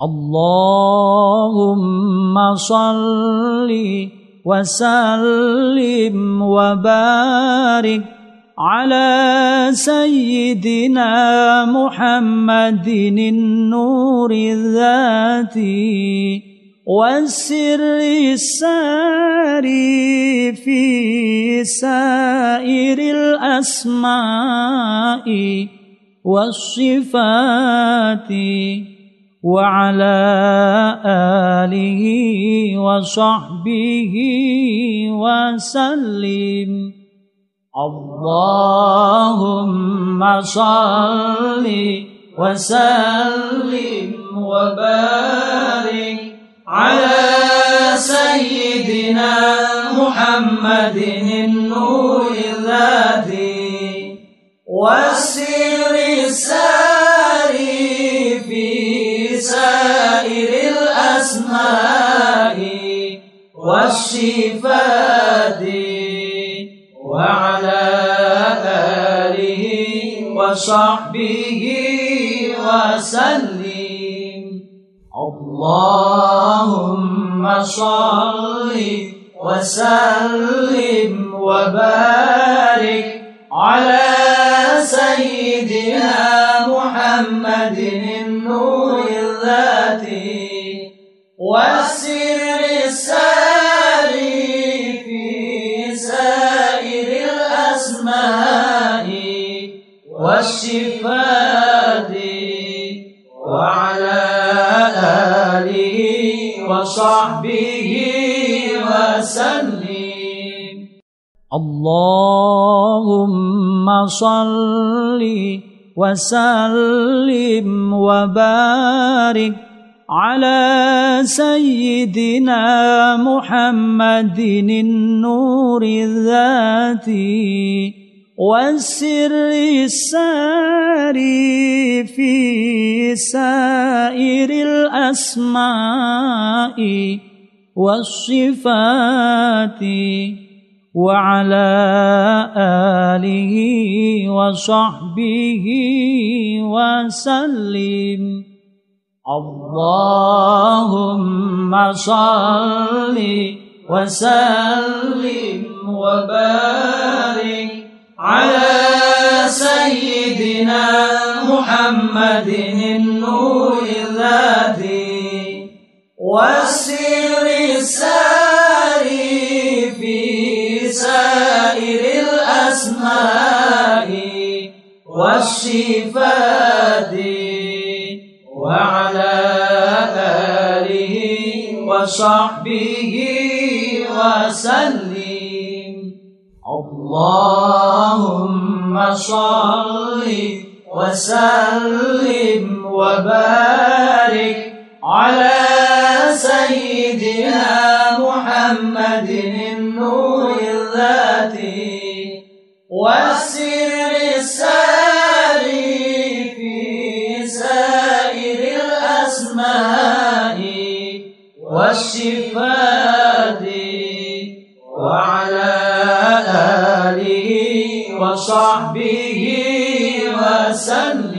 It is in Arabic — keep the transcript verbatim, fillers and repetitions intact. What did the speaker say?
اللهم صل وسلم وبارك على سيدنا محمد النور الذاتي والسر الساري في سائر الأسماء والصفات وعلى آله وصحبه وسلم. اللهم صل وسلم وبارك على سيدنا محمد النور الذاتي والسر الساري في سائر الأسماء والصفات وعلى آله وصحبه وسلم. اللهم صل وسلم وبارك على سيدنا محمد النور الذاتي والسر الساري في سائر الأسماء والصفات وعلى آله وصحبه وسلم. اللهم صل وسلم وبارك على سيدنا محمد النور الذاتي والسر الساري في سائر الأسماء والصفات وعلى آله وصحبه وسلم. اللهم صل وسلم وبارك على سيدنا محمد النور الذاتي والسر الساري في سائر الأسماء والصفات وعلى آله وصحبه وسلم. اللهم صل وسلم وبارك على سيدنا محمد النور الذاتي والسر الساري في سائر الأسماء والصفات وعلى آله وصحبه وسلم.